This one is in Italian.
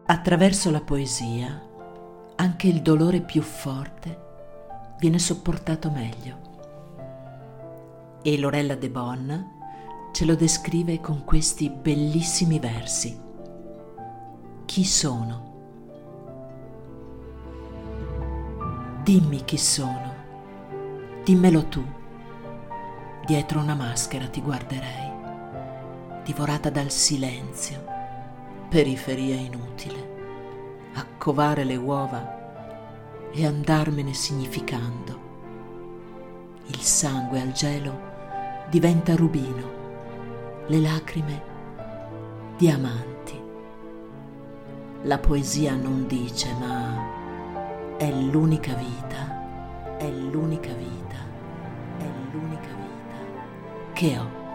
Attraverso la poesia, anche il dolore più forte viene sopportato meglio. E Lorella De Bon ce lo descrive con questi bellissimi versi. Chi sono? Dimmi chi sono, dimmelo tu. Dietro una maschera ti guarderei, divorata dal silenzio, periferia inutile, a covare le uova e andarmene significando. Il sangue al gelo diventa rubino, le lacrime diamanti. La poesia non dice, ma è l'unica vita, è l'unica vita, è l'unica vita che ho.